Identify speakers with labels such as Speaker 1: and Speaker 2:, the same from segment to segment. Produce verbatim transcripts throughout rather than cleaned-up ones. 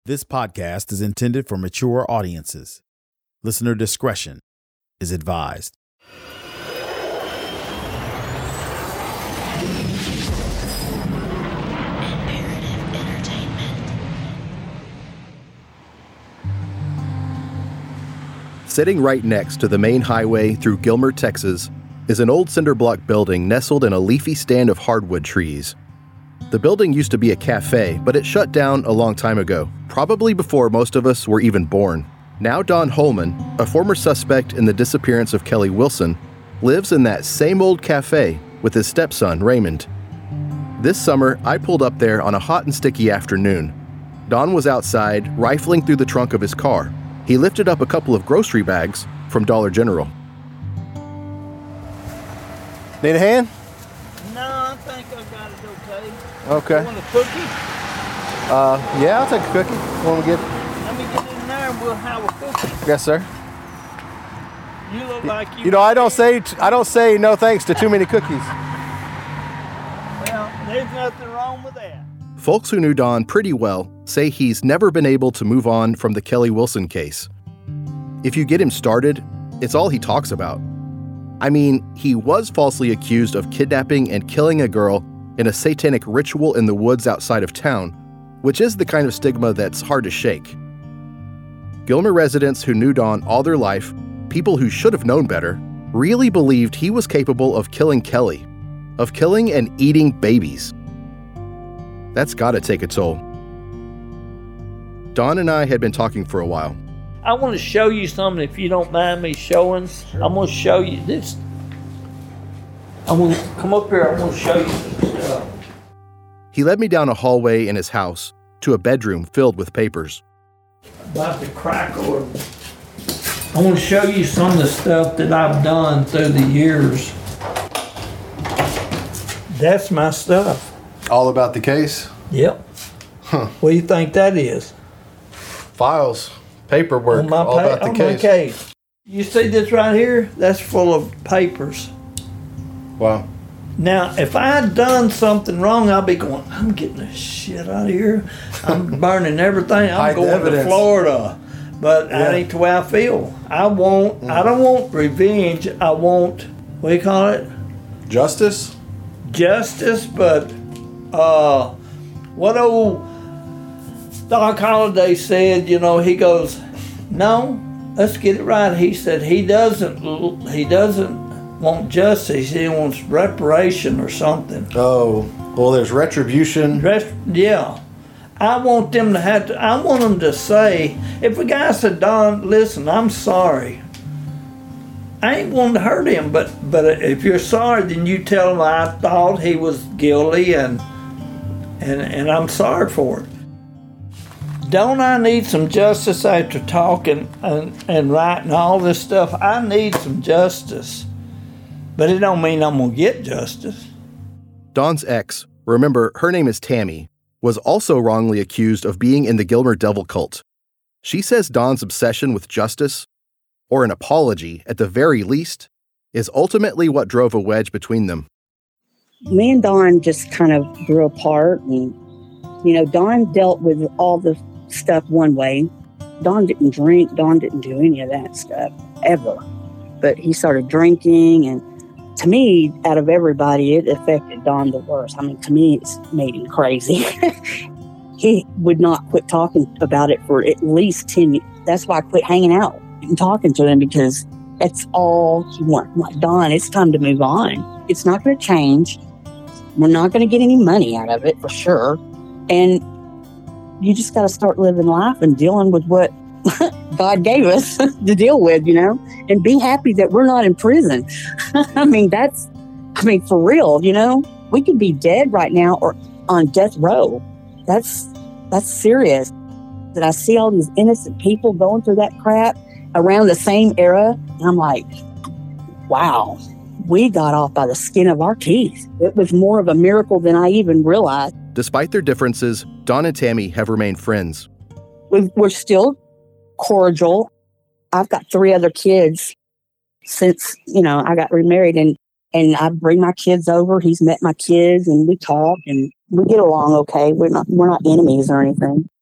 Speaker 1: This podcast is intended for mature audiences. Listener discretion is advised.
Speaker 2: Sitting right next to the main highway through Gilmer, Texas, is an old cinder block building nestled in a leafy stand of hardwood trees. The building used to be a cafe, but it shut down a long time ago, probably before most of us were even born. Now Don Holman, a former suspect in the disappearance of Kelly Wilson, lives in that same old cafe with his stepson, Raymond. This summer, I pulled up there on a hot and sticky afternoon. Don was outside, rifling through the trunk of his car. He lifted up a couple of grocery bags from Dollar General. Need a hand?
Speaker 3: No, I think I got it okay.
Speaker 2: Okay.
Speaker 3: You want a cookie?
Speaker 2: Uh, yeah, I'll take a cookie. Want to get?
Speaker 3: Let me get in there and we'll have a cookie.
Speaker 2: Yes, sir.
Speaker 3: You look like you...
Speaker 2: You know, I don't say I don't say no thanks to too many cookies.
Speaker 3: Well, there's nothing wrong with that.
Speaker 2: Folks who knew Don pretty well say he's never been able to move on from the Kelly Wilson case. If you get him started, it's all he talks about. I mean, he was falsely accused of kidnapping and killing a girl in a satanic ritual in the woods outside of town, which is the kind of stigma that's hard to shake. Gilmer residents who knew Don all their life, people who should have known better, really believed he was capable of killing Kelly, of killing and eating babies. That's gotta take a toll. Don and I had been talking for a while.
Speaker 3: I want to show you something, if you don't mind me showing. Sure. I'm going to show you this. I'm going to come up here. I'm going to show you some stuff.
Speaker 2: He led me down a hallway in his house to a bedroom filled with papers.
Speaker 3: About the crack order. I want to show you some of the stuff that I've done through the years. That's my stuff.
Speaker 2: All about the case?
Speaker 3: Yep.
Speaker 2: Huh.
Speaker 3: What do you think that is?
Speaker 2: Files, paperwork,
Speaker 3: on my
Speaker 2: all
Speaker 3: pa-
Speaker 2: about the
Speaker 3: on
Speaker 2: case.
Speaker 3: My case. You see this right here? That's full of papers.
Speaker 2: Wow.
Speaker 3: Now, if I had done something wrong, I'd be going, I'm getting this shit out of here. I'm burning everything. I'm
Speaker 2: Hide
Speaker 3: going
Speaker 2: evidence.
Speaker 3: to Florida. But
Speaker 2: Yeah.
Speaker 3: that ain't the way I feel. I want, mm. I don't want revenge. I want, what do you call it?
Speaker 2: Justice?
Speaker 3: Justice, but uh, what old Doc Holliday said, you know, he goes, no, let's get it right. He said he doesn't, he doesn't want justice. He wants reparation or something.
Speaker 2: Oh, well, there's retribution.
Speaker 3: Rest, yeah. I want them to have to, I want them to say, if a guy said, Don, listen, I'm sorry. I ain't wanting to hurt him, but, but if you're sorry, then you tell him I thought he was guilty and, and, and I'm sorry for it. Don't I need some justice after talking and, and writing all this stuff? I need some justice. But it don't mean I'm going to get justice.
Speaker 2: Don's ex, remember, her name is Tammy, was also wrongly accused of being in the Gilmer Devil cult. She says Don's obsession with justice, or an apology at the very least, is ultimately what drove a wedge between them.
Speaker 4: Me and Don just kind of grew apart, and, you know, Don dealt with all the stuff one way. Don didn't drink. Don didn't do any of that stuff, ever. But he started drinking, and to me, out of everybody, it affected Don the worst. I mean, to me, it's made him crazy. He would not quit talking about it for at least ten years. That's why I quit hanging out and talking to him, because that's all he wants. I'm like, Don, it's time to move on. It's not going to change. We're not going to get any money out of it, for sure. And you just got to start living life and dealing with what God gave us to deal with, you know, and be happy that we're not in prison. I mean, that's, I mean, for real, you know, we could be dead right now or on death row. That's, that's serious. That I see all these innocent people going through that crap around the same era. And I'm like, wow, we got off by the skin of our teeth. It was more of a miracle than I even realized.
Speaker 2: Despite their differences, Don and Tammy have remained friends.
Speaker 4: We're still cordial. I've got three other kids since, you know, I got remarried, and, and I bring my kids over. He's met my kids, and we talk, and we get along okay. We're not, we're not enemies or anything.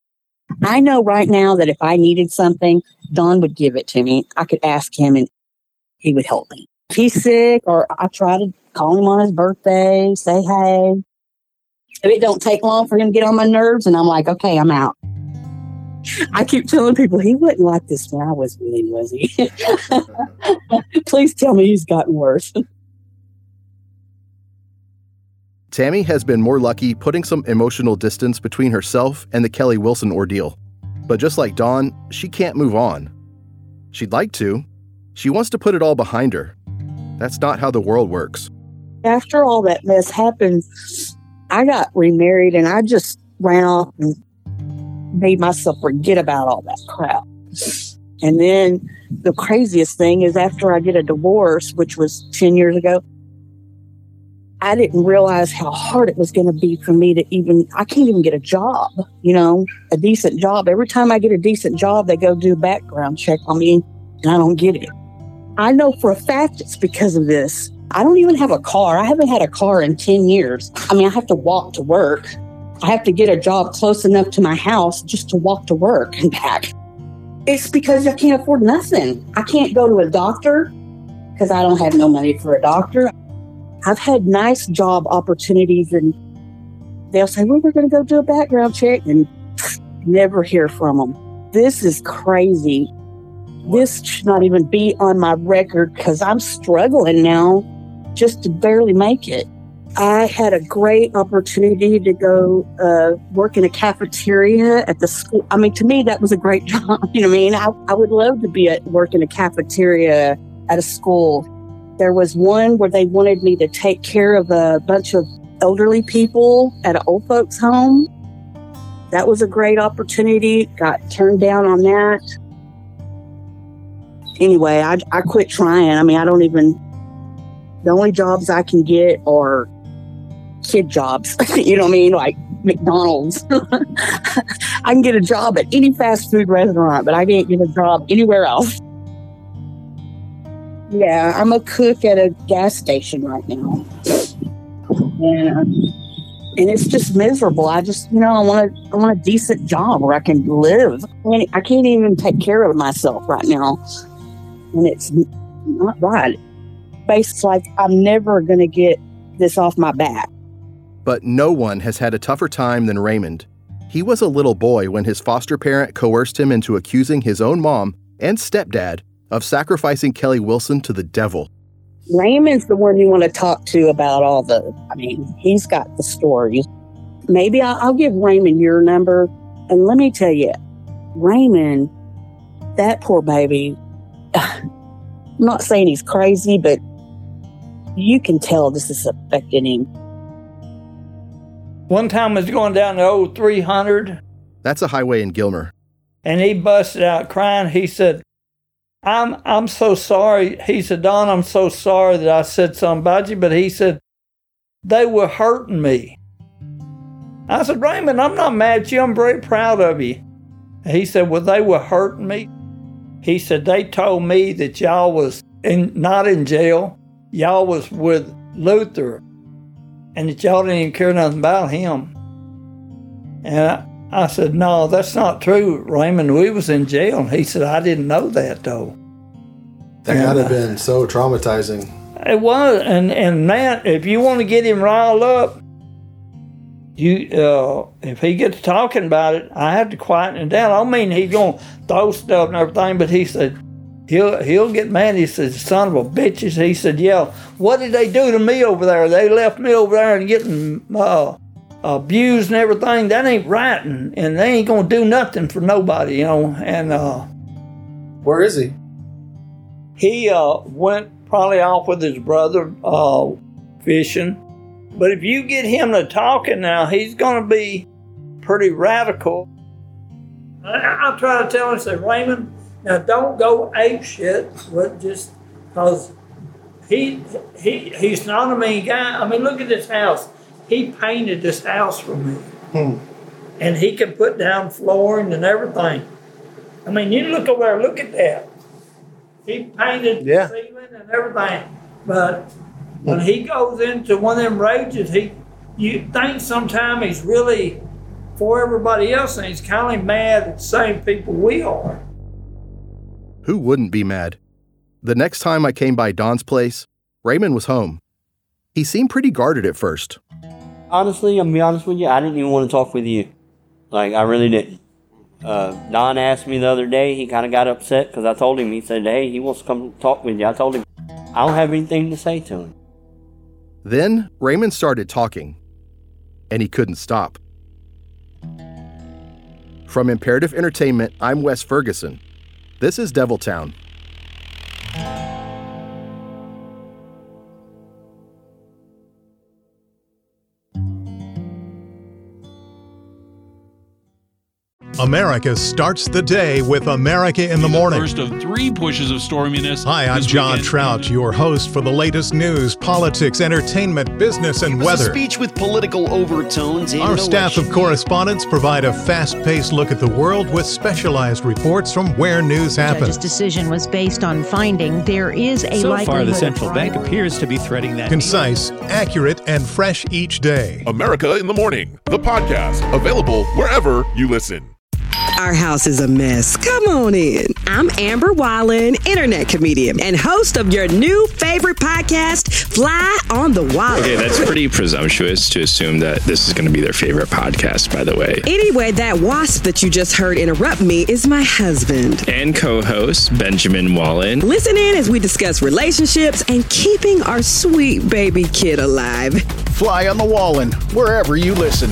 Speaker 4: I know right now that if I needed something, Don would give it to me. I could ask him and he would help me. If he's sick or I try to call him on his birthday, say hey. If it don't take long for him to get on my nerves, and I'm like, okay, I'm out. I keep telling people he wasn't like this when I was with him, was he? Please tell me he's gotten worse.
Speaker 2: Tammy has been more lucky putting some emotional distance between herself and the Kelly Wilson ordeal. But just like Dawn, she can't move on. She'd like to. She wants to put it all behind her. That's not how the world works.
Speaker 4: After all that mess happened, I got remarried and I just ran off and made myself forget about all that crap. And then the craziest thing is after I get a divorce, which was ten years ago, I didn't realize how hard it was going to be for me to even, I can't even get a job, you know, a decent job. Every time I get a decent job, they go do a background check on me and I don't get it. I know for a fact it's because of this. I don't even have a car. I haven't had a car in ten years. I mean, I have to walk to work. I have to get a job close enough to my house just to walk to work and back. It's because I can't afford nothing. I can't go to a doctor because I don't have no money for a doctor. I've had nice job opportunities and they'll say, well, we're going to go do a background check and never hear from them. This is crazy. This should not even be on my record because I'm struggling now just to barely make it. I had a great opportunity to go uh, work in a cafeteria at the school. I mean, to me, that was a great job. You know what I mean? I, I would love to be at work in a cafeteria at a school. There was one where they wanted me to take care of a bunch of elderly people at an old folks home. That was a great opportunity. Got turned down on that. Anyway, I, I quit trying. I mean, I don't even, the only jobs I can get are kid jobs. You know what I mean? Like McDonald's. I can get a job at any fast food restaurant, but I can't get a job anywhere else. Yeah, I'm a cook at a gas station right now. Yeah. And it's just miserable. I just, you know, I want a, I want a decent job where I can live. I mean, I can't even take care of myself right now. And it's not right. Basically, like, I'm never going to get this off my back.
Speaker 2: But no one has had a tougher time than Raymond. He was a little boy when his foster parent coerced him into accusing his own mom and stepdad of sacrificing Kelly Wilson to the devil.
Speaker 4: Raymond's the one you want to talk to about all the, I mean, he's got the stories. Maybe I'll, I'll give Raymond your number. And let me tell you, Raymond, that poor baby, I'm not saying he's crazy, but you can tell this is affecting him.
Speaker 3: One time I was going down the old three hundred.
Speaker 2: That's a highway in Gilmer.
Speaker 3: And he busted out crying. He said, I'm I'm so sorry. He said, Don, I'm so sorry that I said something about you. But he said, they were hurting me. I said, Raymond, I'm not mad at you. I'm very proud of you. He said, well, they were hurting me. He said, they told me that y'all was in, not in jail. Y'all was with Luther. And that y'all didn't even care nothing about him. And I, I said, no, that's not true, Raymond. We was in jail. And he said, I didn't know that, though.
Speaker 5: That
Speaker 3: and,
Speaker 5: gotta have
Speaker 3: uh,
Speaker 5: been so traumatizing.
Speaker 3: It was. And, and man, if you want to get him riled up, you uh, if he gets talking about it, I have to quieten him down. I don't mean he's going to throw stuff and everything, but he said, he'll he'll get mad. He said, son of a bitches. He said, yeah, what did they do to me over there? They left me over there and getting uh, abused and everything. That ain't right, and, and they ain't going to do nothing for nobody, you know. And uh,
Speaker 5: Where is he?
Speaker 3: he uh, went probably off with his brother uh, fishing. But if you get him to talking now, he's going to be pretty radical. I, I try to tell him, say, Raymond, now don't go ape shit, but just because he he he's not a mean guy. I mean, look at this house. He painted this house for me,
Speaker 5: Hmm.
Speaker 3: and he can put down flooring and everything. I mean, you look over there, look at that. He painted
Speaker 5: Yeah.
Speaker 3: the ceiling and everything, but when he goes into one of them rages, he you think sometimes he's really before everybody else, and he's kind of mad at the same people we are.
Speaker 2: Who wouldn't be mad? The next time I came by Don's place, Raymond was home. He seemed pretty guarded at first.
Speaker 6: Honestly, I'm gonna be honest with you, I didn't even want to talk with you. Like, I really didn't. Uh, Don asked me the other day, he kind of got upset because I told him, he said, hey, he wants to come talk with you. I told him, I don't have anything to say to him.
Speaker 2: Then Raymond started talking, and he couldn't stop. From Imperative Entertainment, I'm Wes Ferguson. This is Deviltown.
Speaker 7: America starts the day with America in the Morning.
Speaker 8: First of three pushes of storminess.
Speaker 7: Hi, I'm
Speaker 8: this
Speaker 7: John
Speaker 8: weekend.
Speaker 7: Trout, your host for the latest news, politics, entertainment, business, and
Speaker 9: It was
Speaker 7: weather.
Speaker 9: a speech with political overtones. And
Speaker 7: Our
Speaker 9: an
Speaker 7: staff of
Speaker 9: election.
Speaker 7: correspondents provide a fast-paced look at the world with specialized reports from where news
Speaker 10: The judge's
Speaker 7: happens.
Speaker 10: decision was based on finding there is a
Speaker 11: So
Speaker 10: likelihood
Speaker 11: far, the
Speaker 10: of
Speaker 11: central bank
Speaker 10: fraud.
Speaker 11: appears to be threading that.
Speaker 7: Concise, accurate, and fresh each day.
Speaker 12: America in the Morning, the podcast, available wherever you listen.
Speaker 13: Our house is a mess. Come on in. I'm Amber Wallen, internet comedian and host of your new favorite podcast, Fly on the Wall.
Speaker 14: Okay, that's pretty presumptuous to assume that this is going to be their favorite podcast, by the way.
Speaker 13: Anyway, that wasp that you just heard interrupt me is my husband.
Speaker 14: And co-host Benjamin Wallen.
Speaker 13: Listen in as we discuss relationships and keeping our sweet baby kid alive.
Speaker 1: Fly on the Wallen, wherever you listen.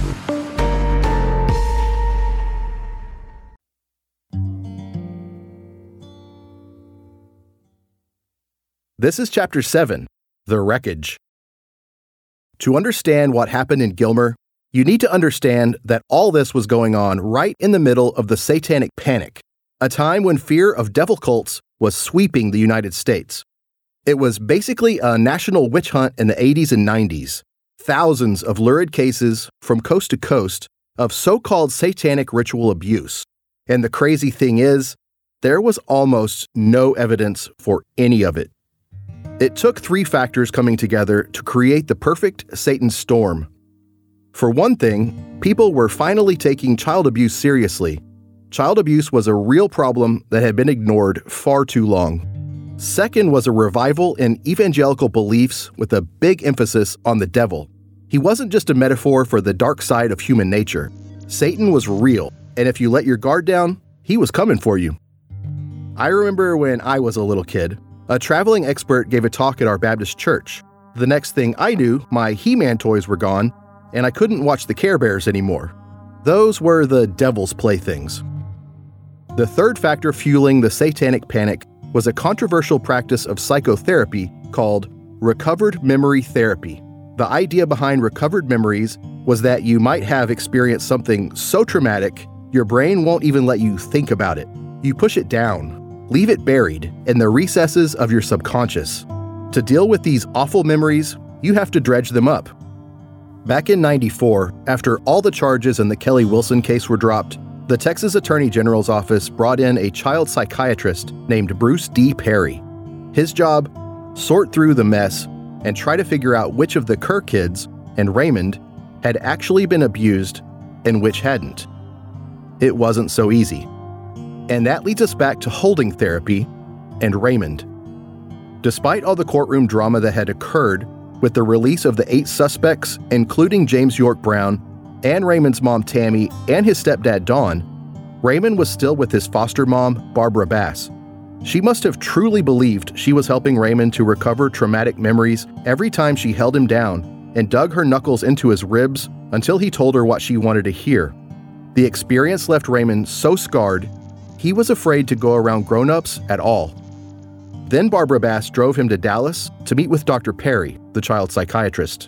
Speaker 2: This is Chapter seven, The Wreckage. To understand what happened in Gilmer, you need to understand that all this was going on right in the middle of the Satanic Panic, a time when fear of devil cults was sweeping the United States. It was basically a national witch hunt in the eighties and nineties. Thousands of lurid cases from coast to coast of so-called satanic ritual abuse. And the crazy thing is, there was almost no evidence for any of it. It took three factors coming together to create the perfect Satan storm. For one thing, people were finally taking child abuse seriously. Child abuse was a real problem that had been ignored far too long. Second was a revival in evangelical beliefs with a big emphasis on the devil. He wasn't just a metaphor for the dark side of human nature. Satan was real, and if you let your guard down, he was coming for you. I remember when I was a little kid, a traveling expert gave a talk at our Baptist church. The next thing I knew, my He-Man toys were gone, and I couldn't watch the Care Bears anymore. Those were the devil's playthings. The third factor fueling the satanic panic was a controversial practice of psychotherapy called recovered memory therapy. The idea behind recovered memories was that you might have experienced something so traumatic, your brain won't even let you think about it. You push it down. Leave it buried in the recesses of your subconscious. To deal with these awful memories, you have to dredge them up. Back in ninety-four, after all the charges in the Kelly Wilson case were dropped, the Texas Attorney General's office brought in a child psychiatrist named Bruce D. Perry. His job? Sort through the mess and try to figure out which of the Kerr kids and Raymond had actually been abused and which hadn't. It wasn't so easy. And that leads us back to holding therapy and Raymond. Despite all the courtroom drama that had occurred with the release of the eight suspects, including James York Brown and Raymond's mom Tammy and his stepdad Don, Raymond was still with his foster mom, Barbara Bass. She must have truly believed she was helping Raymond to recover traumatic memories every time she held him down and dug her knuckles into his ribs until he told her what she wanted to hear. The experience left Raymond so scarred, he was afraid to go around grown-ups at all. Then Barbara Bass drove him to Dallas to meet with Doctor Perry, the child psychiatrist.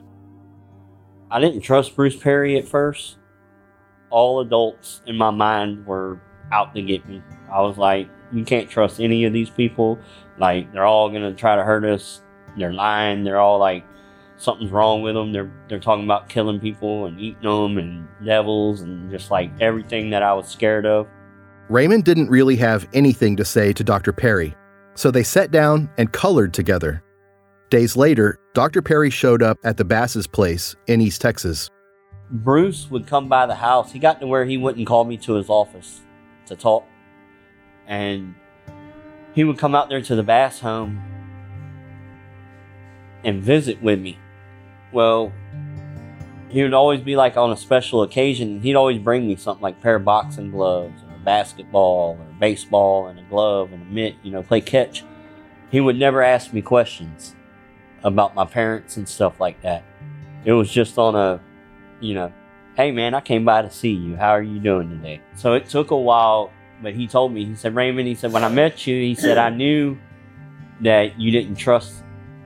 Speaker 6: I didn't trust Bruce Perry at first. All adults in my mind were out to get me. I was like, you can't trust any of these people. Like, they're all going to try to hurt us. They're lying. They're all like, something's wrong with them. They're, they're talking about killing people and eating them and devils and just like everything that I was scared of.
Speaker 2: Raymond didn't really have anything to say to Doctor Perry, so they sat down and colored together. Days later, Doctor Perry showed up at the Bass's place in East Texas.
Speaker 6: Bruce would come by the house. He got to where he wouldn't call me to his office to talk. And he would come out there to the Bass home and visit with me. Well, he would always be like on a special occasion. He'd always bring me something like a pair of boxing gloves or a basketball or baseball and a glove and a mitt, you know, play catch. He would never ask me questions about my parents and stuff like that. It was just on a, you know, hey man, I came by to see you. How are you doing today? So it took a while, but he told me, he said, Raymond, he said, when I met you, he said, I knew that you didn't trust.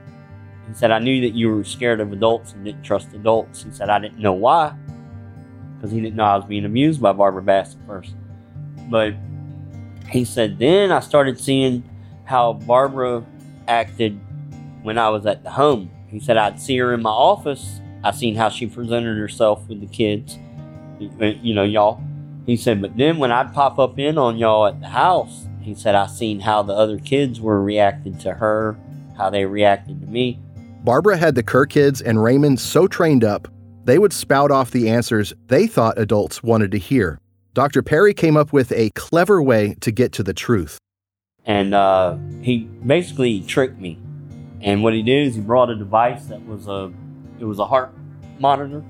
Speaker 6: He said, I knew that you were scared of adults and didn't trust adults. He said, I didn't know why, because he didn't know I was being abused by Barbara Bass at first. But he said, then I started seeing how Barbara acted when I was at the home. He said, I'd see her in my office. I seen how she presented herself with the kids, you know, y'all. He said, but then when I'd pop up in on y'all at the house, he said, I seen how the other kids were reacting to her, how they reacted to me.
Speaker 2: Barbara had the Kerr kids and Raymond so trained up, they would spout off the answers they thought adults wanted to hear. Doctor Perry came up with a clever way to get to the truth.
Speaker 6: And uh, he basically tricked me. And what he did is he brought a device that was a, it was a heart monitor.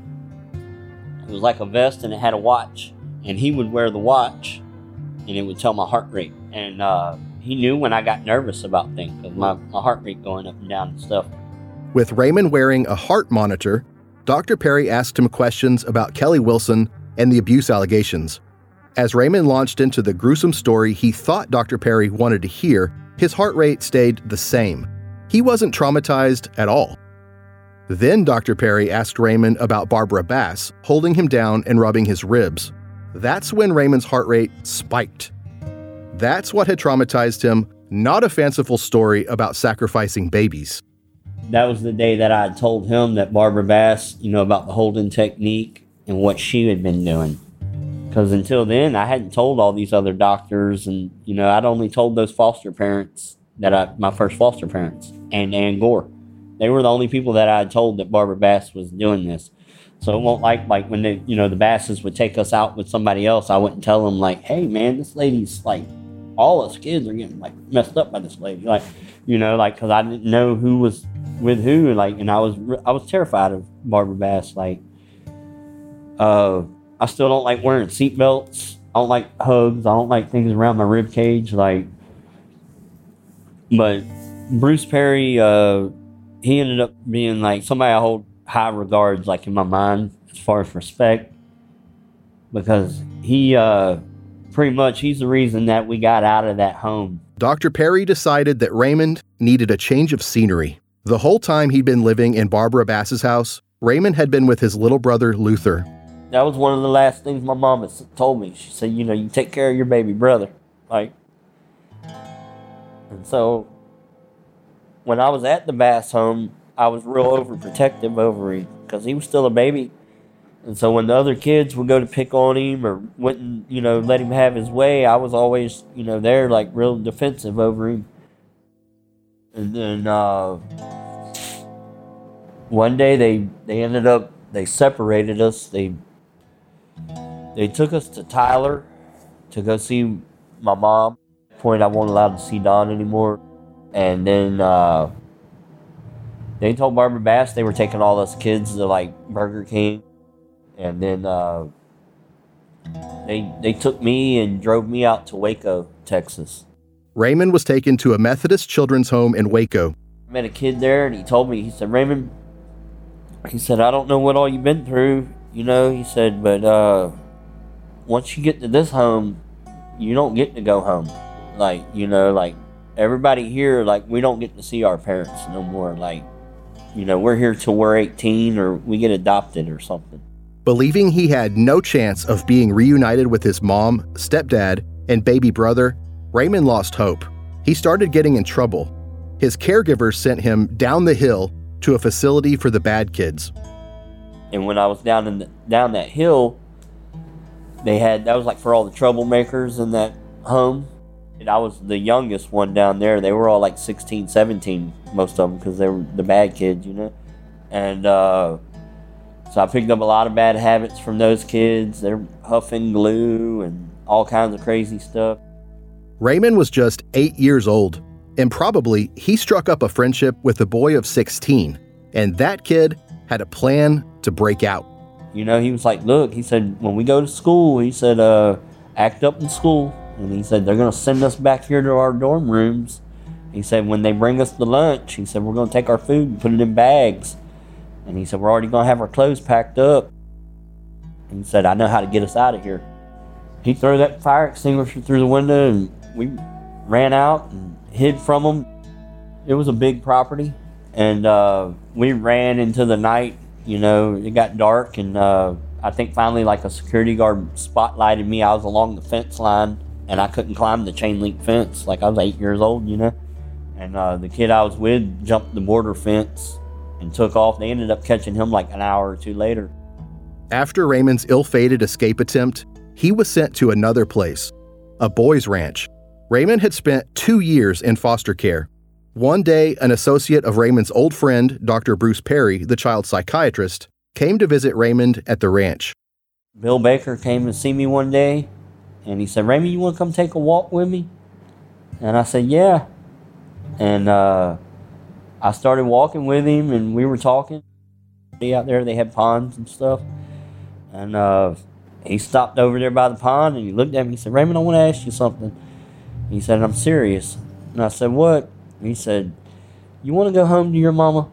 Speaker 6: It was like a vest and it had a watch. And he would wear the watch and it would tell my heart rate. And uh, he knew when I got nervous about things, because my, my heart rate going up and down and stuff.
Speaker 2: With Raymond wearing a heart monitor, Doctor Perry asked him questions about Kelly Wilson and the abuse allegations. As Raymond launched into the gruesome story he thought Doctor Perry wanted to hear, his heart rate stayed the same. He wasn't traumatized at all. Then Doctor Perry asked Raymond about Barbara Bass, holding him down and rubbing his ribs. That's when Raymond's heart rate spiked. That's what had traumatized him, not a fanciful story about sacrificing babies.
Speaker 6: That was the day that I had told him that Barbara Bass, you know, about the holding technique and what she had been doing. Because until then, I hadn't told all these other doctors, and, you know, I'd only told those foster parents, that I, my first foster parents, and Ann Gore. They were the only people that I had told that Barbara Bass was doing this. So it won't like, like when they, you know, the Basses would take us out with somebody else, I wouldn't tell them like, hey man, this lady's like, all us kids are getting like messed up by this lady. Like, you know, like, cause I didn't know who was with who, like, and I was, I was terrified of Barbara Bass. Like, uh, I still don't like wearing seatbelts. I don't like hugs. I don't like things around my rib cage. Like, but Bruce Perry, uh, he ended up being like somebody I hold high regards, like in my mind, as far as respect, because he, uh, pretty much, he's the reason that we got out of that home.
Speaker 2: Doctor Perry decided that Raymond needed a change of scenery. The whole time he'd been living in Barbara Bass's house, Raymond had been with his little brother, Luther.
Speaker 6: That was one of the last things my mom had told me. She said, you know, you take care of your baby brother. Like, and so when I was at the Bass home, I was real overprotective over him because he was still a baby. And so when the other kids would go to pick on him or wouldn't, you know, let him have his way, I was always, you know, there like real defensive over him. And then uh, one day they, they ended up, they separated us. They they took us to Tyler to go see my mom. At that point, I wasn't allowed to see Don anymore. And then uh, they told Barbara Bass they were taking all us kids to like Burger King. And then uh, they they took me and drove me out to Waco, Texas.
Speaker 2: Raymond was taken to a Methodist children's home in Waco.
Speaker 6: I met a kid there and he told me, he said, Raymond, he said, I don't know what all you've been through, you know, he said, but uh, once you get to this home, you don't get to go home. Like, you know, like everybody here, like we don't get to see our parents no more. Like, you know, we're here till we're eighteen or we get adopted or something.
Speaker 2: Believing he had no chance of being reunited with his mom, stepdad, and baby brother, Raymond lost hope. He started getting in trouble. His caregivers sent him down the hill to a facility for the bad kids.
Speaker 6: And when I was down in the, down that hill, they had, that was like for all the troublemakers in that home. And I was the youngest one down there. They were all like sixteen, seventeen, most of them, because they were the bad kids, you know. And uh, So I picked up a lot of bad habits from those kids. They're huffing glue and all kinds of crazy stuff.
Speaker 2: Raymond was just eight years old, and probably he struck up a friendship with a boy of sixteen, and that kid had a plan to break out.
Speaker 6: You know, he was like, look, he said, when we go to school, he said, uh, act up in school. And he said, they're going to send us back here to our dorm rooms. He said, when they bring us the lunch, he said, we're going to take our food and put it in bags. And he said, we're already going to have our clothes packed up. And he said, I know how to get us out of here. He threw that fire extinguisher through the window, and we ran out and hid from him. It was a big property, and uh, we ran into the night. You know, it got dark, and uh, I think finally like a security guard spotlighted me. I was along the fence line, and I couldn't climb the chain link fence. Like, I was eight years old, you know. And uh, the kid I was with jumped the border fence and took off. They ended up catching him like an hour or two later.
Speaker 2: After Raymond's ill-fated escape attempt, he was sent to another place, a boys' ranch. Raymond had spent two years in foster care. One day, an associate of Raymond's old friend, Doctor Bruce Perry, the child psychiatrist, came to visit Raymond at the ranch.
Speaker 6: Bill Baker came to see me one day, and he said, Raymond, you want to come take a walk with me? And I said, yeah. And uh, I started walking with him, and we were talking. Out there, they had ponds and stuff. And uh, he stopped over there by the pond, and he looked at me. He said, Raymond, I want to ask you something. He said, I'm serious. And I said, what? And he said, you want to go home to your mama?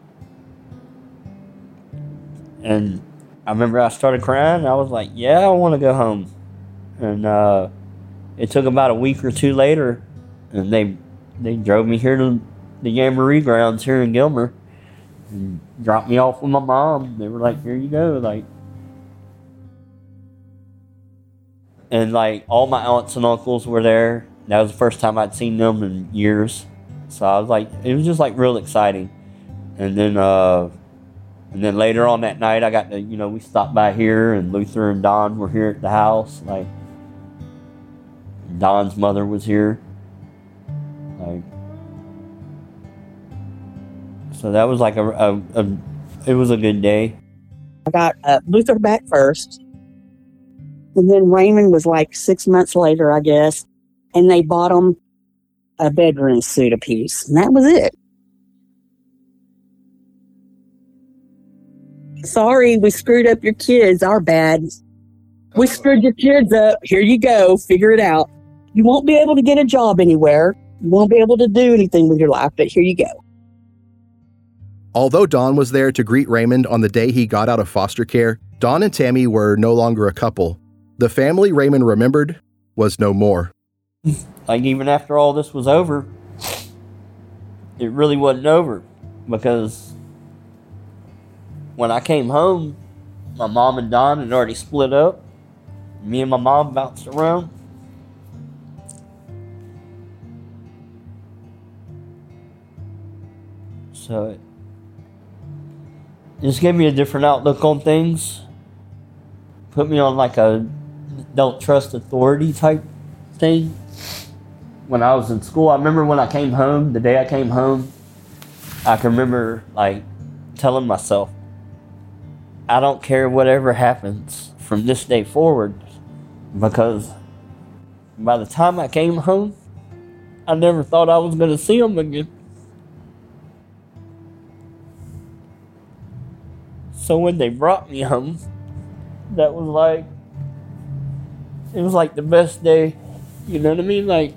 Speaker 6: And I remember I started crying. I was like, yeah, I want to go home. And uh, it took about a week or two later, and they they drove me here to the Jamboree grounds here in Gilmer and dropped me off with my mom. They were like, here you go. Like, and like all my aunts and uncles were there. That was the first time I'd seen them in years. So I was like, it was just like real exciting. And then, uh, and then later on that night, I got to, you know, we stopped by here, and Luther and Don were here at the house. Like, Don's mother was here. Like, so that was like a, a, a it was a good day.
Speaker 4: I got uh, Luther back first. And then Raymond was like six months later, I guess. And they bought him a bedroom suit apiece. And that was it. Sorry, we screwed up your kids. Our bad. We screwed your kids up. Here you go. Figure it out. You won't be able to get a job anywhere. You won't be able to do anything with your life, but here you go.
Speaker 2: Although Don was there to greet Raymond on the day he got out of foster care, Don and Tammy were no longer a couple. The family Raymond remembered was no more.
Speaker 6: Like, even after all this was over, it really wasn't over, because when I came home, my mom and Don had already split up. Me and my mom bounced around. So it just gave me a different outlook on things. Put me on like a don't trust authority type thing. When I was in school, I remember when I came home, the day I came home, I can remember like telling myself, I don't care whatever happens from this day forward, because by the time I came home, I never thought I was going to see them again. So when they brought me home, that was like, it was like the best day, you know what I mean? Like,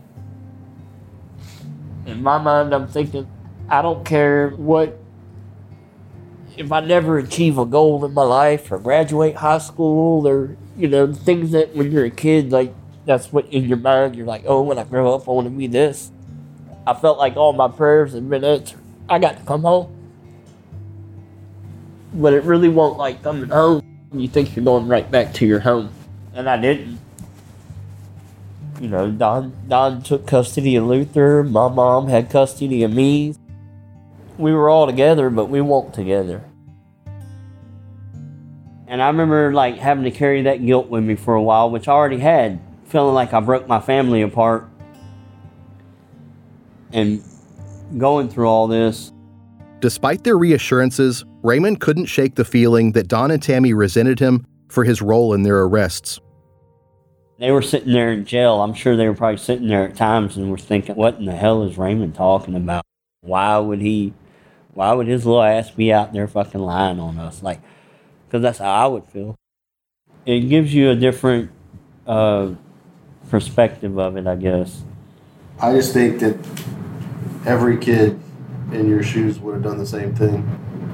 Speaker 6: in my mind, I'm thinking, I don't care what, if I never achieve a goal in my life or graduate high school or, you know, things that when you're a kid, like, that's what in your mind, you're like, oh, when I grow up, I want to be this. I felt like all my prayers had been answered. I got to come home. But it really won't like coming home. You think you're going right back to your home. And I didn't. You know, Don, Don took custody of Luther. My mom had custody of me. We were all together, but we weren't together. And I remember like having to carry that guilt with me for a while, which I already had. Feeling like I broke my family apart. And going through all this.
Speaker 2: Despite their reassurances, Raymond couldn't shake the feeling that Don and Tammy resented him for his role in their arrests.
Speaker 6: They were sitting there in jail. I'm sure they were probably sitting there at times and were thinking, what in the hell is Raymond talking about? Why would he, why would his little ass be out there fucking lying on us? Like, because that's how I would feel. It gives you a different uh, perspective of it, I guess.
Speaker 5: I just think that every kid in your shoes would have done the same thing.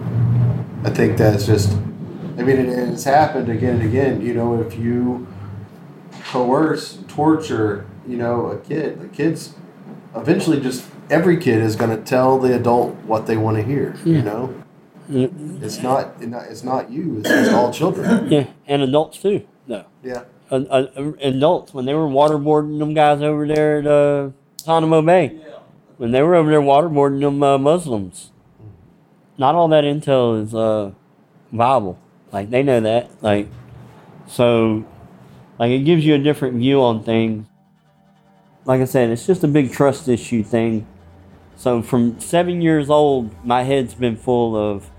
Speaker 5: I think that's just, I mean, it, it's happened again and again. You know, if you coerce, torture, you know, a kid, the kids eventually just, every kid is going to tell the adult what they want to hear, yeah. you know? Yeah. It's not, it's not you, it's just all children.
Speaker 6: Yeah, and adults too, no.
Speaker 5: Yeah.
Speaker 6: Uh, uh, adults, when they were waterboarding them guys over there at uh, Guantanamo Bay, yeah. when they were over there waterboarding them uh, Muslims, not all that intel is uh, viable. Like, they know that. Like, so, like, it gives you a different view on things. Like I said, it's just a big trust issue thing. So from seven years old, my head's been full of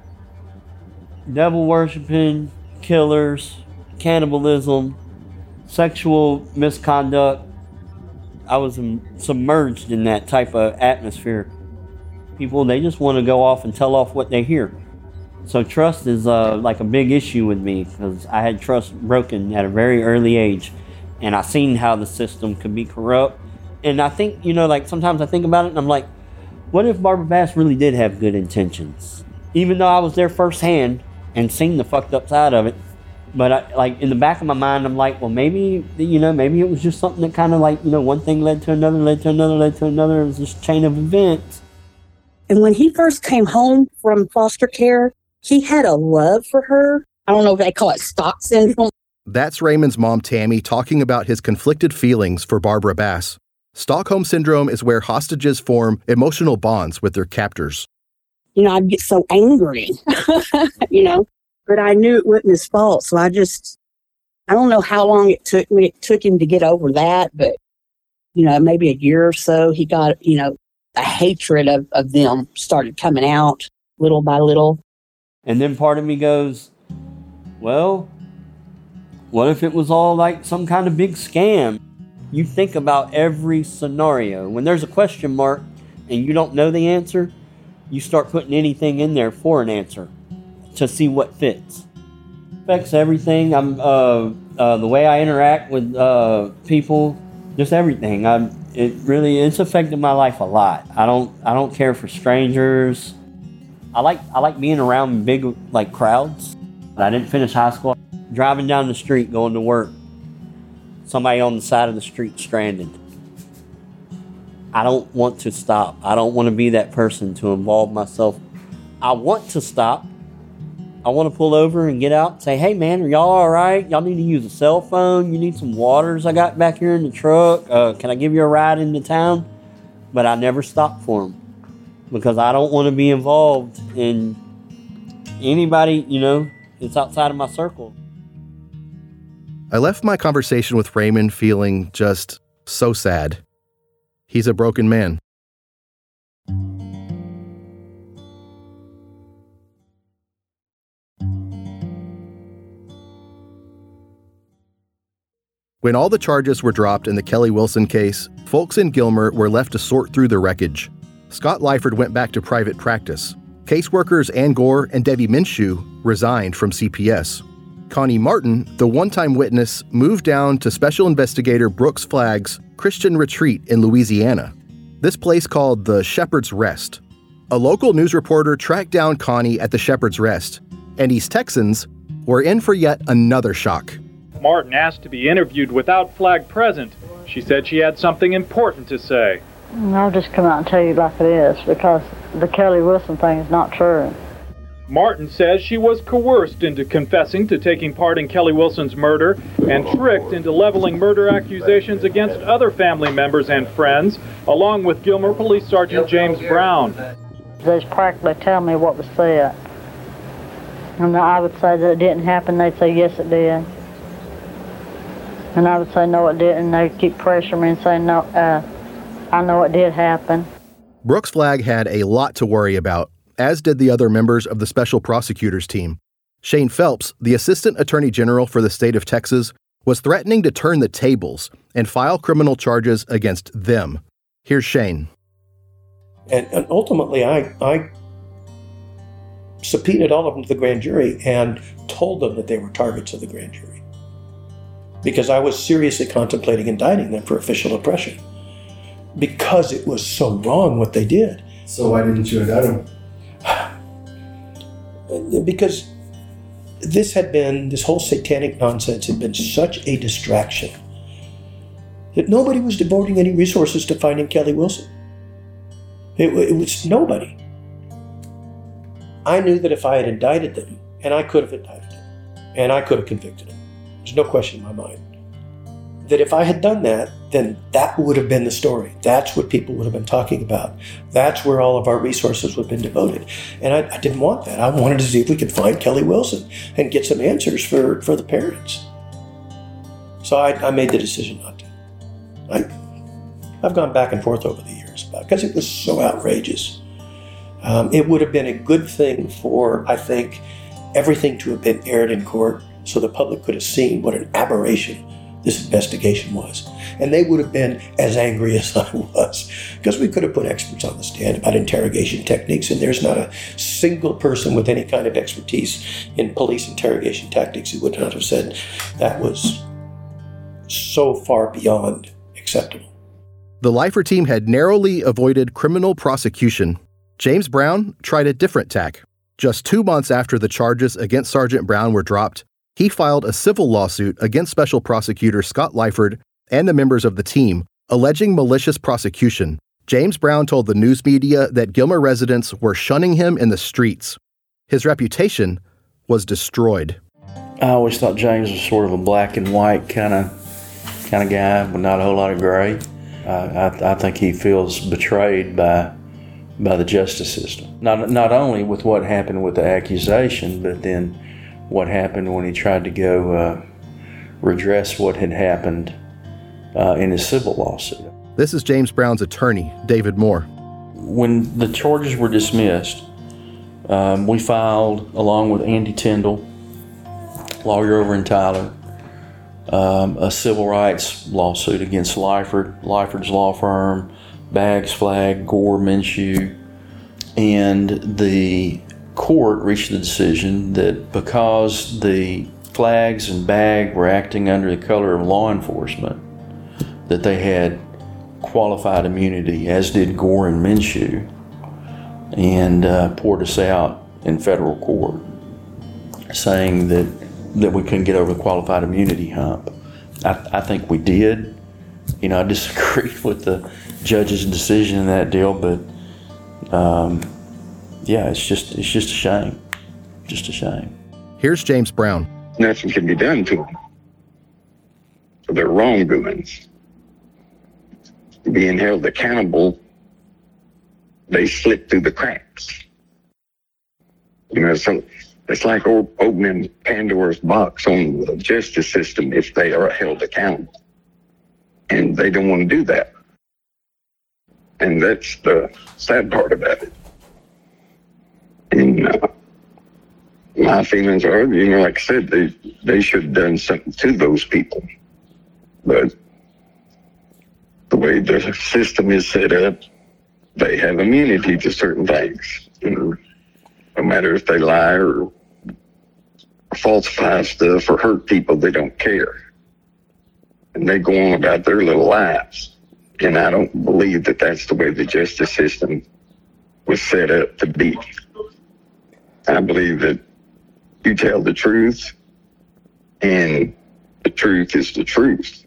Speaker 6: devil worshiping, killers, cannibalism, sexual misconduct. I was um, submerged in that type of atmosphere. People, they just want to go off and tell off what they hear. So trust is uh, like a big issue with me because I had trust broken at a very early age. And I seen how the system could be corrupt. And I think, you know, like sometimes I think about it and I'm like, what if Barbara Bass really did have good intentions? Even though I was there firsthand and seen the fucked up side of it. But I, like in the back of my mind, I'm like, well, maybe, you know, maybe it was just something that kind of like, you know, one thing led to another, led to another, led to another. It was this chain of events.
Speaker 4: And when he first came home from foster care, he had a love for her. I don't know if they call it stock syndrome.
Speaker 2: That's Raymond's mom, Tammy, talking about his conflicted feelings for Barbara Bass. Stockholm Syndrome is where hostages form emotional bonds with their captors.
Speaker 4: You know, I'd get so angry, you know, but I knew it wasn't his fault. So I just, I don't know how long it took me. It took him to get over that, but, you know, maybe a year or so, he got, you know, a hatred of, of them started coming out little by little.
Speaker 6: And then part of me goes, well, what if it was all like some kind of big scam? You think about every scenario. When there's a question mark and you don't know the answer, you start putting anything in there for an answer to see what fits. It affects everything. I'm uh, uh, the way I interact with uh, people, just everything. I it really it's affected my life a lot. I don't I don't care for strangers. I like I like being around big like crowds. I didn't finish high school. Driving down the street, going to work. Somebody on the side of the street stranded. I don't want to stop. I don't want to be that person to involve myself. I want to stop. I want to pull over and get out and say, hey man, are y'all all right? Y'all need to use a cell phone. You need some waters I got back here in the truck. Uh, can I give you a ride into town? But I never stop for them because I don't want to be involved in anybody, you know, that's outside of my circle.
Speaker 2: I left my conversation with Raymond feeling just so sad. He's a broken man. When all the charges were dropped in the Kelly Wilson case, folks in Gilmer were left to sort through the wreckage. Scott Lyford went back to private practice. Caseworkers Ann Gore and Debbie Minshew resigned from C P S. Connie Martin, the one-time witness, moved down to Special Investigator Brooks Flagg's Christian Retreat in Louisiana. This place called the Shepherd's Rest. A local news reporter tracked down Connie at the Shepherd's Rest, and East Texans were in for yet another shock.
Speaker 11: Martin asked to be interviewed without Flagg present. She said she had something important to say.
Speaker 15: I'll just come out and tell you like it is, because the Kelly Wilson thing is not true.
Speaker 11: Martin says she was coerced into confessing to taking part in Kelly Wilson's murder and tricked into leveling murder accusations against other family members and friends, along with Gilmer Police Sergeant James Brown.
Speaker 15: They just practically tell me what was said. And I would say that it didn't happen. They'd say, yes, it did. And I would say, no, it didn't. And they'd keep pressuring me and say, no, uh, I know it did happen.
Speaker 2: Brooks Flagg had a lot to worry about, as did the other members of the special prosecutors team. Shane Phelps, the Assistant Attorney General for the state of Texas, was threatening to turn the tables and file criminal charges against them. Here's Shane.
Speaker 16: And, and ultimately, I, I subpoenaed all of them to the grand jury and told them that they were targets of the grand jury, because I was seriously contemplating indicting them for official oppression, because it was so wrong what they did.
Speaker 5: So why didn't you indict them?
Speaker 16: Because this had been, this whole satanic nonsense had been such a distraction that nobody was devoting any resources to finding Kelly Wilson. It, it was nobody. I knew that if I had indicted them, and I could have indicted them, and I could have convicted them, there's no question in my mind, that if I had done that, then that would have been the story. That's what people would have been talking about. That's where all of our resources would have been devoted. And I, I didn't want that. I wanted to see if we could find Kelly Wilson and get some answers for, for the parents. So I, I made the decision not to. I, I've gone back and forth over the years about it because it was so outrageous. Um, it would have been a good thing for, I think, everything to have been aired in court so the public could have seen what an aberration this investigation was. And they would have been as angry as I was, because we could have put experts on the stand about interrogation techniques, and there's not a single person with any kind of expertise in police interrogation tactics who would not have said that was so far beyond acceptable.
Speaker 2: The Lifer team had narrowly avoided criminal prosecution. James Brown tried a different tack. Just two months after the charges against Sergeant Brown were dropped, he filed a civil lawsuit against Special Prosecutor Scott Lyford and the members of the team, alleging malicious prosecution. James Brown told the news media that Gilmer residents were shunning him in the streets. His reputation was destroyed.
Speaker 17: I always thought James was sort of a black and white kind of kind of guy, but not a whole lot of gray. Uh, I, I think he feels betrayed by by the justice system. Not not only with what happened with the accusation, but then what happened when he tried to go uh, redress what had happened uh, in his civil lawsuit.
Speaker 2: This is James Brown's attorney, David Moore.
Speaker 17: When the charges were dismissed, um, we filed, along with Andy Tyndall, lawyer over in Tyler, um, a civil rights lawsuit against Lyford, Lyford's law firm, Baggs, Flagg, Gore, Minshew, and the court reached the decision that because the Flaggs and Bagg were acting under the color of law enforcement, that they had qualified immunity, as did Gore and Minshew, and uh, poured us out in federal court, saying that, that we couldn't get over the qualified immunity hump. I, I think we did. You know, I disagreed with the judge's decision in that deal, but um, yeah, it's just it's just a shame. Just a shame.
Speaker 2: Here's James Brown.
Speaker 18: Nothing can be done to them for their wrongdoings. Being held accountable, they slip through the cracks. You know, so it's like opening Pandora's box on the justice system if they are held accountable. And they don't want to do that. And that's the sad part about it. And uh, my feelings are, you know, like I said, they, they should have done something to those people. But the way the system is set up, they have immunity to certain things. You know, no matter if they lie or falsify stuff or hurt people, they don't care. And they go on about their little lives. And I don't believe that that's the way the justice system was set up to be. I believe that you tell the truth, and the truth is the truth.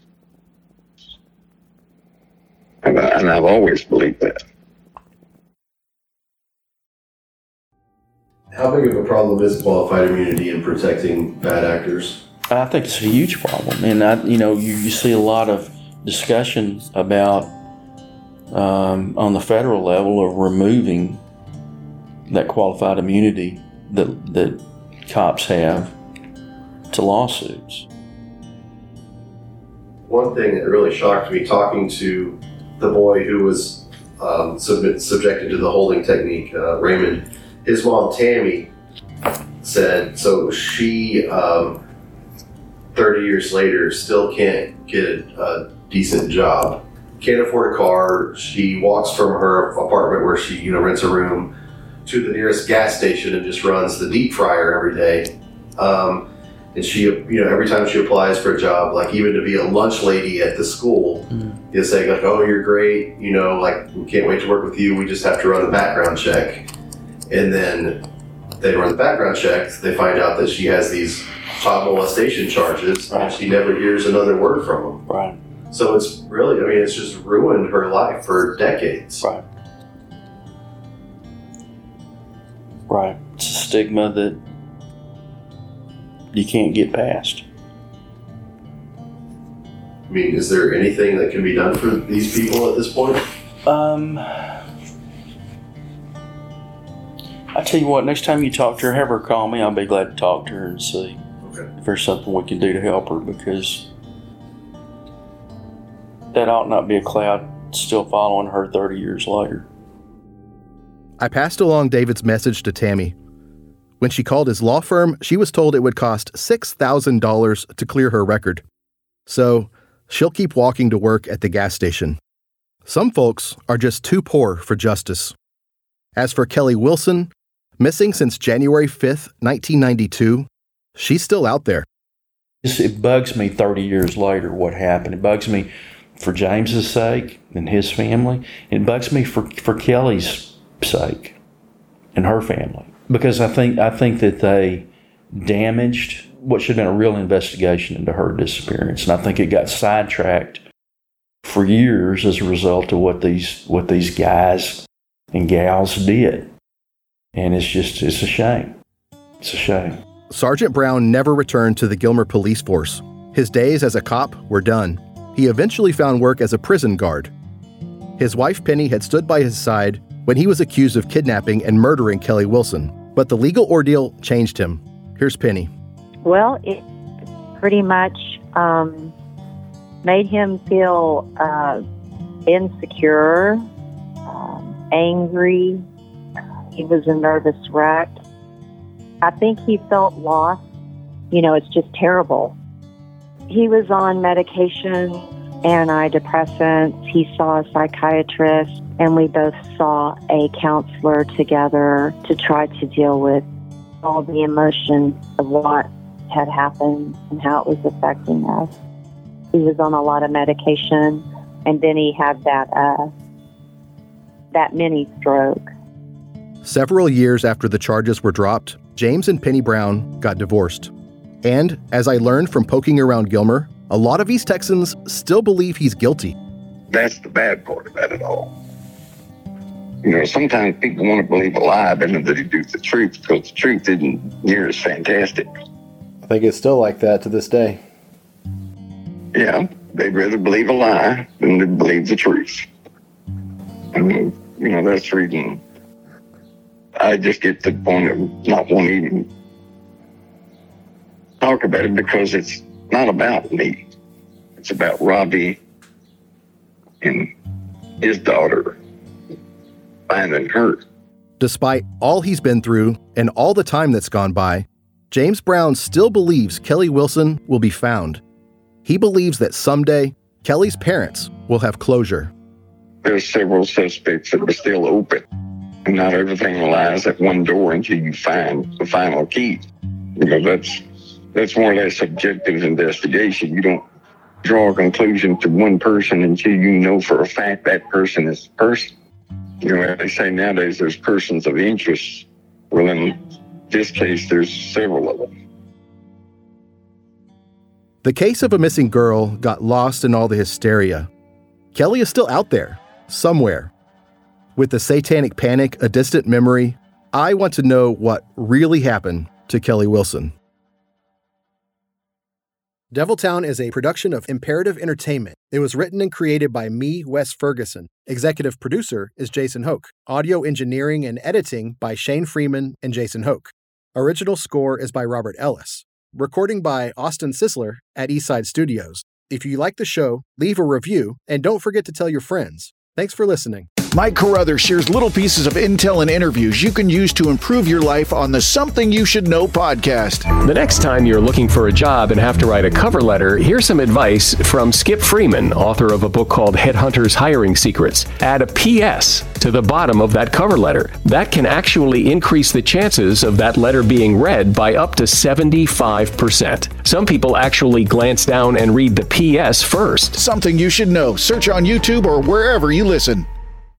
Speaker 18: And, I, and I've always believed that.
Speaker 5: How big of a problem is qualified immunity in protecting bad actors?
Speaker 17: I think it's a huge problem. And, I, you know, you, you see a lot of discussion about, um, on the federal level, of removing that qualified immunity that, that cops have to lawsuits.
Speaker 5: One thing that really shocked me, talking to the boy who was um, submit, subjected to the holding technique, uh, Raymond, his mom, Tammy, said, so she, um, thirty years later, still can't get a, a decent job. Can't afford a car. She walks from her apartment where she, you know, rents a room to the nearest gas station and just runs the deep fryer every day. Um, and she, you know, every time she applies for a job, like even to be a lunch lady at the school, mm. is saying like, oh, you're great. You know, like, we can't wait to work with you. We just have to run the background check. And then they run the background check. They find out that she has these child molestation charges, right. and she never hears another word from them.
Speaker 17: Right.
Speaker 5: So it's really, I mean, it's just ruined her life for decades.
Speaker 17: Right. Right. It's a stigma that you can't get past.
Speaker 5: I mean, is there anything that can be done for these people at this point?
Speaker 17: Um, I tell you what, next time you talk to her, have her call me. I'll be glad to talk to her and see okay. if there's something we can do to help her, because that ought not be a cloud still following her thirty years later.
Speaker 2: I passed along David's message to Tammy. When she called his law firm, she was told it would cost six thousand dollars to clear her record. So she'll keep walking to work at the gas station. Some folks are just too poor for justice. As for Kelly Wilson, missing since January fifth, nineteen ninety-two, she's still out there.
Speaker 17: It bugs me thirty years later what happened. It bugs me for James's sake and his family. It bugs me for, for Kelly's sake and her family. Because I think I think that they damaged what should have been a real investigation into her disappearance. And I think it got sidetracked for years as a result of what these what these guys and gals did. And it's just, it's a shame. It's a shame.
Speaker 2: Sergeant Brown never returned to the Gilmer police force. His days as a cop were done. He eventually found work as a prison guard. His wife Penny had stood by his side when he was accused of kidnapping and murdering Kelly Wilson. But the legal ordeal changed him. Here's Penny.
Speaker 19: Well, it pretty much um, made him feel uh, insecure, um, angry. He was a nervous wreck. I think he felt lost. You know, it's just terrible. He was on medication, antidepressants. He saw a psychiatrist, and we both saw a counselor together to try to deal with all the emotions of what had happened and how it was affecting us. He was on a lot of medication, and then he had that uh, that mini stroke.
Speaker 2: Several years after the charges were dropped, James and Penny Brown got divorced. And, as I learned from poking around Gilmer, a lot of East Texans still believe he's guilty.
Speaker 18: That's the bad part about it all. You know, sometimes people want to believe a lie better than they do the truth, because the truth isn't near as fantastic.
Speaker 5: I think it's still like that to this day.
Speaker 18: Yeah, they'd rather believe a lie than to believe the truth. I mean, you know, that's the reason I just get to the point of not wanting to even talk about it, because it's not about me. It's about Robbie and his daughter finding her.
Speaker 2: Despite all he's been through and all the time that's gone by, James Brown still believes Kelly Wilson will be found. He believes that someday Kelly's parents will have closure.
Speaker 18: There's several suspects that are still open, and not everything lies at one door until you find the final key. You know, that's that's more or less subjective investigation. You don't draw a conclusion to one person until you know for a fact that person is the person. You know, they say nowadays there's persons of interest. Well, in this case, there's several of them.
Speaker 2: The case of a missing girl got lost in all the hysteria. Kelly is still out there, somewhere. With the satanic panic a distant memory, I want to know what really happened to Kelly Wilson. Deviltown is a production of Imperative Entertainment. It was written and created by me, Wes Ferguson. Executive producer is Jason Hoke. Audio engineering and editing by Shane Freeman and Jason Hoke. Original score is by Robert Ellis. Recording by Austin Sisler at Eastside Studios. If you like the show, leave a review and don't forget to tell your friends. Thanks for listening.
Speaker 20: Mike Carruthers shares little pieces of intel and interviews you can use to improve your life on the Something You Should Know podcast.
Speaker 21: The next time you're looking for a job and have to write a cover letter, here's some advice from Skip Freeman, author of a book called Headhunters Hiring Secrets. Add a P S to the bottom of that cover letter. That can actually increase the chances of that letter being read by up to seventy-five percent. Some people actually glance down and read the P S first.
Speaker 20: Something You Should Know. Search on YouTube or wherever you listen.